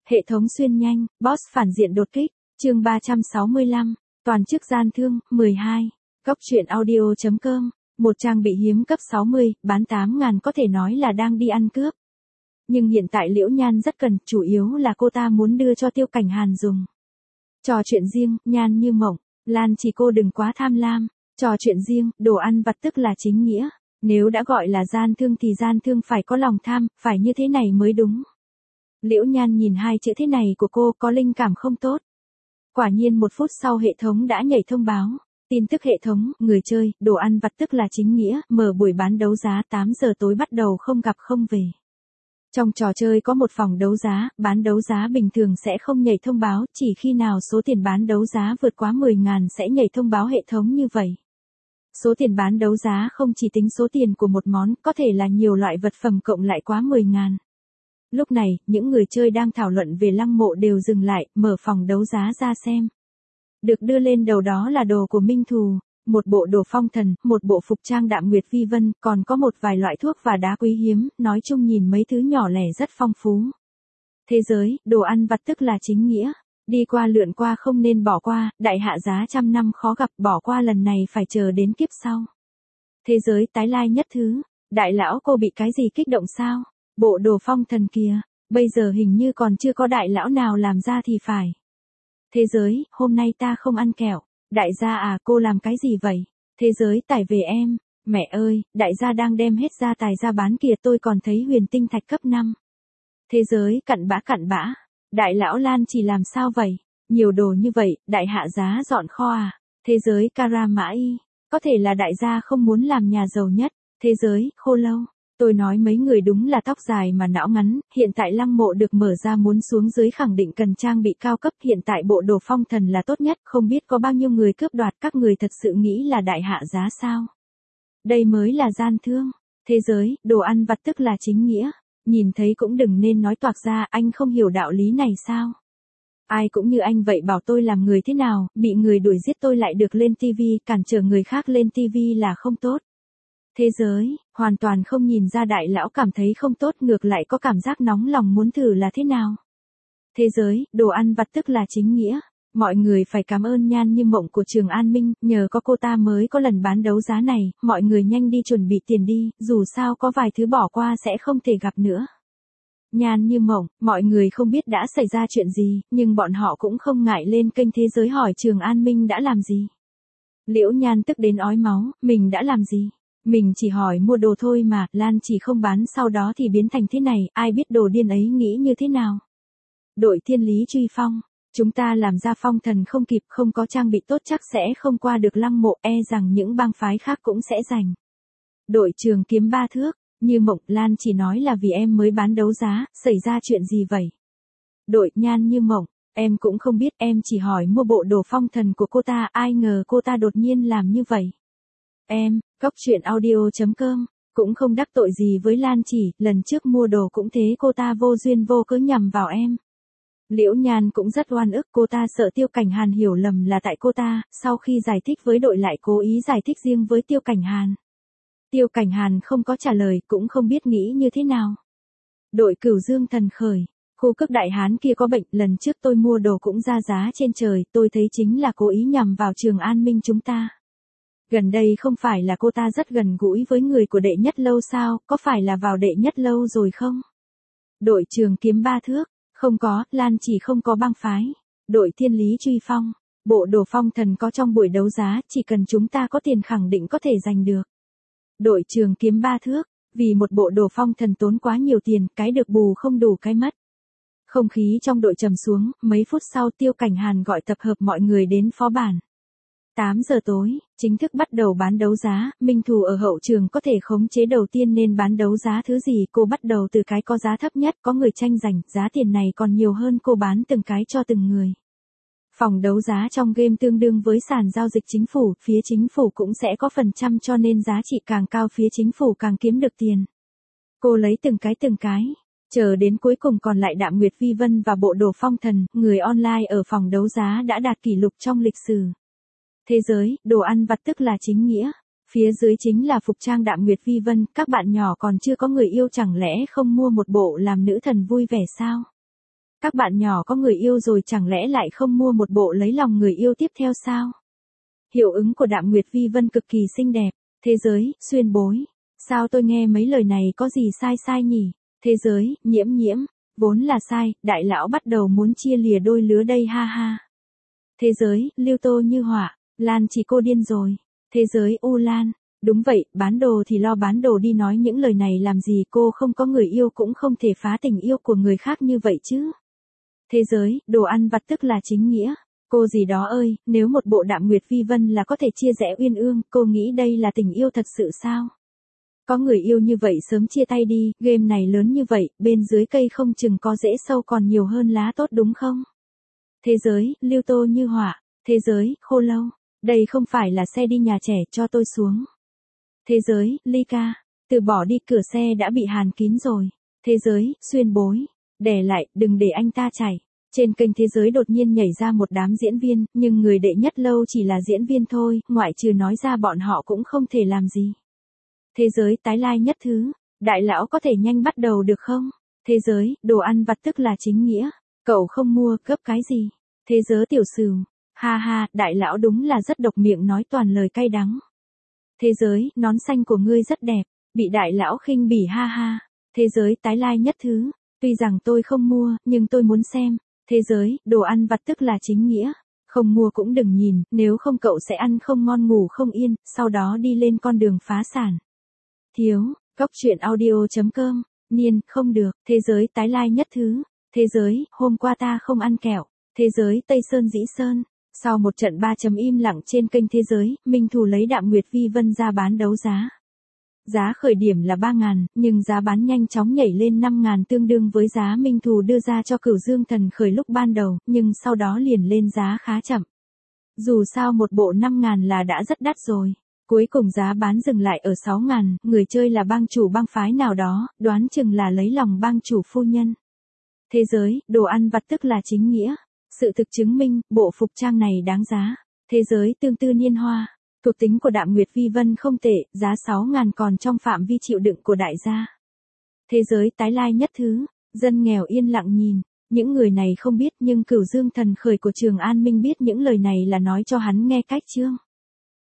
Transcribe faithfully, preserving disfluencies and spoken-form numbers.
Hệ thống xuyên nhanh, boss phản diện đột kích, chương ba trăm sáu mươi lăm, toàn chức gian thương, mười hai, Cóc truyện audio chấm com, một trang bị hiếm cấp sáu mươi, bán tám ngàn có thể nói là đang đi ăn cướp. Nhưng hiện tại Liễu Nhan rất cần, chủ yếu là cô ta muốn đưa cho Tiêu Cảnh Hàn dùng. Trò chuyện riêng, Nhan như mộng, Lan chỉ cô đừng quá tham lam, trò chuyện riêng, đồ ăn vặt tức là chính nghĩa, nếu đã gọi là gian thương thì gian thương phải có lòng tham, phải như thế này mới đúng. Liễu Nhan nhìn hai chữ thế này của cô có linh cảm không tốt. Quả nhiên một phút sau hệ thống đã nhảy thông báo. Tin tức hệ thống, người chơi, đồ ăn vặt tức là chính nghĩa, mở buổi bán đấu giá tám giờ tối bắt đầu không gặp không về. Trong trò chơi có một phòng đấu giá, bán đấu giá bình thường sẽ không nhảy thông báo, chỉ khi nào số tiền bán đấu giá vượt quá mười ngàn sẽ nhảy thông báo hệ thống như vậy. Số tiền bán đấu giá không chỉ tính số tiền của một món, có thể là nhiều loại vật phẩm cộng lại quá mười ngàn. Lúc này, những người chơi đang thảo luận về lăng mộ đều dừng lại, mở phòng đấu giá ra xem. Được đưa lên đầu đó là đồ của Minh Thù, một bộ đồ phong thần, một bộ phục trang Đạm Nguyệt Vi Vân, còn có một vài loại thuốc và đá quý hiếm, nói chung nhìn mấy thứ nhỏ lẻ rất phong phú. Thế giới, đồ ăn vặt tức là chính nghĩa. Đi qua lượn qua không nên bỏ qua, đại hạ giá trăm năm khó gặp, bỏ qua lần này phải chờ đến kiếp sau. Thế giới tái lai nhất thứ, đại lão cô bị cái gì kích động sao? Bộ đồ phong thần kìa, bây giờ hình như còn chưa có đại lão nào làm ra thì phải. Thế giới, hôm nay ta không ăn kẹo. Đại gia à, cô làm cái gì vậy? Thế giới tải về em. Mẹ ơi, đại gia đang đem hết gia tài ra bán kìa, tôi còn thấy huyền tinh thạch cấp năm. Thế giới, cặn bã cặn bã. Đại lão Lan chỉ làm sao vậy? Nhiều đồ như vậy, đại hạ giá dọn kho à? Thế giới Karamai. Có thể là đại gia không muốn làm nhà giàu nhất. Thế giới, khô lâu. Tôi nói mấy người đúng là tóc dài mà não ngắn, hiện tại lăng mộ được mở ra muốn xuống dưới khẳng định cần trang bị cao cấp, hiện tại bộ đồ phong thần là tốt nhất, không biết có bao nhiêu người cướp đoạt, các người thật sự nghĩ là đại hạ giá sao? Đây mới là gian thương. Thế giới, đồ ăn vặt tức là chính nghĩa. Nhìn thấy cũng đừng nên nói toạc ra, anh không hiểu đạo lý này sao? Ai cũng như anh vậy, bảo tôi làm người thế nào, bị người đuổi giết tôi lại được lên tivi, cản trở người khác lên tivi là không tốt. Thế giới, hoàn toàn không nhìn ra đại lão cảm thấy không tốt, ngược lại có cảm giác nóng lòng muốn thử là thế nào. Thế giới, đồ ăn vặt tức là chính nghĩa. Mọi người phải cảm ơn Nhan như mộng của Trường An Minh, nhờ có cô ta mới có lần bán đấu giá này, mọi người nhanh đi chuẩn bị tiền đi, dù sao có vài thứ bỏ qua sẽ không thể gặp nữa. Nhan như mộng, mọi người không biết đã xảy ra chuyện gì, nhưng bọn họ cũng không ngại lên kênh Thế giới hỏi Trường An Minh đã làm gì. Liễu Nhan tức đến ói máu, mình đã làm gì? Mình chỉ hỏi mua đồ thôi mà, Lan chỉ không bán, sau đó thì biến thành thế này, ai biết đồ điên ấy nghĩ như thế nào. Đội thiên lý truy phong, chúng ta làm ra phong thần không kịp, không có trang bị tốt chắc sẽ không qua được lăng mộ, e rằng những bang phái khác cũng sẽ giành. Đội trường kiếm ba thước, như mộng, Lan chỉ nói là vì em mới bán đấu giá, xảy ra chuyện gì vậy? Đội Nhan như mộng, em cũng không biết, em chỉ hỏi mua bộ đồ phong thần của cô ta, ai ngờ cô ta đột nhiên làm như vậy. Em, Cóc truyện audio chấm com, cũng không đắc tội gì với Lan chỉ, lần trước mua đồ cũng thế, cô ta vô duyên vô cớ nhằm vào em. Liễu Nhan cũng rất oan ức, cô ta sợ Tiêu Cảnh Hàn hiểu lầm là tại cô ta, sau khi giải thích với đội lại cố ý giải thích riêng với Tiêu Cảnh Hàn. Tiêu Cảnh Hàn không có trả lời, cũng không biết nghĩ như thế nào. Đội Cửu Dương thần khởi, khu cước đại hán kia có bệnh, lần trước tôi mua đồ cũng ra giá trên trời, tôi thấy chính là cố ý nhằm vào Trường An Minh chúng ta. Gần đây không phải là cô ta rất gần gũi với người của đệ nhất lâu sao, có phải là vào đệ nhất lâu rồi không? Đội trường kiếm ba thước, không có, Lan chỉ không có bang phái. Đội thiên lý truy phong, bộ đồ phong thần có trong buổi đấu giá, chỉ cần chúng ta có tiền khẳng định có thể giành được. Đội trường kiếm ba thước, vì một bộ đồ phong thần tốn quá nhiều tiền, cái được bù không đủ cái mất. Không khí trong đội trầm xuống, mấy phút sau Tiêu Cảnh Hàn gọi tập hợp mọi người đến phó bản. tám giờ tối, chính thức bắt đầu bán đấu giá, Minh Thù ở hậu trường có thể khống chế đầu tiên nên bán đấu giá thứ gì, cô bắt đầu từ cái có giá thấp nhất, có người tranh giành, giá tiền này còn nhiều hơn cô bán từng cái cho từng người. Phòng đấu giá trong game tương đương với sàn giao dịch chính phủ, phía chính phủ cũng sẽ có phần trăm cho nên giá trị càng cao phía chính phủ càng kiếm được tiền. Cô lấy từng cái từng cái, chờ đến cuối cùng còn lại Đạm Nguyệt Vi Vân và bộ đồ phong thần, người online ở phòng đấu giá đã đạt kỷ lục trong lịch sử. Thế giới, đồ ăn vặt tức là chính nghĩa. Phía dưới chính là phục trang Đạm Nguyệt Vi Vân, các bạn nhỏ còn chưa có người yêu chẳng lẽ không mua một bộ làm nữ thần vui vẻ sao? Các bạn nhỏ có người yêu rồi chẳng lẽ lại không mua một bộ lấy lòng người yêu tiếp theo sao? Hiệu ứng của Đạm Nguyệt Vi Vân cực kỳ xinh đẹp. Thế giới, xuyên bối. Sao tôi nghe mấy lời này có gì sai sai nhỉ? Thế giới, nhiễm nhiễm. Vốn là sai, đại lão bắt đầu muốn chia lìa đôi lứa đây ha ha. Thế giới, Lưu Tô Như Họa. Lan chỉ cô điên rồi. Thế giới, U Lan. Đúng vậy, bán đồ thì lo bán đồ đi, nói những lời này làm gì, cô không có người yêu cũng không thể phá tình yêu của người khác như vậy chứ. Thế giới, đồ ăn vặt tức là chính nghĩa. Cô gì đó ơi, nếu một bộ Đạm Nguyệt Vi Vân là có thể chia rẽ uyên ương, cô nghĩ đây là tình yêu thật sự sao? Có người yêu như vậy sớm chia tay đi, game này lớn như vậy, bên dưới cây không chừng có rễ sâu còn nhiều hơn lá tốt đúng không? Thế giới, Lưu Tô Như Họa. Thế giới, Khô Lâu. Đây không phải là xe đi nhà trẻ, cho tôi xuống. Thế giới, Ly Ca. Từ bỏ đi, cửa xe đã bị hàn kín rồi. Thế giới, Xuyên Bối. Đè lại, đừng để anh ta chạy. Trên kênh Thế giới đột nhiên nhảy ra một đám diễn viên, nhưng người đệ nhất lâu chỉ là diễn viên thôi, ngoại trừ nói ra bọn họ cũng không thể làm gì. Thế giới, Tái Lai Nhất Thứ. Đại lão có thể nhanh bắt đầu được không? Thế giới, đồ ăn vặt tức là chính nghĩa. Cậu không mua, gấp cái gì? Thế giới, Tiểu Sửu. Ha ha, đại lão đúng là rất độc miệng, nói toàn lời cay đắng. Thế giới, nón xanh của ngươi rất đẹp. Bị đại lão khinh bỉ ha ha. Thế giới, Tái Lai Nhất Thứ. Tuy rằng tôi không mua, nhưng tôi muốn xem. Thế giới, đồ ăn vặt tức là chính nghĩa. Không mua cũng đừng nhìn, nếu không cậu sẽ ăn không ngon ngủ không yên, sau đó đi lên con đường phá sản. Thiếu, Cốc Truyện Audio chấm com, Niên, không được, Thế giới, Tái Lai Nhất Thứ. Thế giới, hôm qua ta không ăn kẹo. Thế giới, Tây Sơn Dĩ Sơn. Sau một trận ba chấm im lặng trên kênh Thế giới, Minh Thù lấy Đạm Nguyệt Vi Vân ra bán đấu giá. Giá khởi điểm là ba ngàn, nhưng giá bán nhanh chóng nhảy lên năm ngàn, tương đương với giá Minh Thù đưa ra cho Cửu Dương Thần Khởi lúc ban đầu, nhưng sau đó liền lên giá khá chậm. Dù sao một bộ năm ngàn là đã rất đắt rồi. Cuối cùng giá bán dừng lại ở sáu ngàn, người chơi là bang chủ bang phái nào đó, đoán chừng là lấy lòng bang chủ phu nhân. Thế giới, đồ ăn vặt tức là chính nghĩa. Sự thực chứng minh, bộ phục trang này đáng giá. Thế giới, Tương Tư Niên Hoa. Thuộc tính của Đạm Nguyệt Vi Vân không tệ, giá sáu ngàn còn trong phạm vi chịu đựng của đại gia. Thế giới, Tái Lai Nhất Thứ. Dân nghèo yên lặng nhìn. Những người này không biết, nhưng Cửu Dương Thần Khởi của Trường An Minh biết những lời này là nói cho hắn nghe cách chương.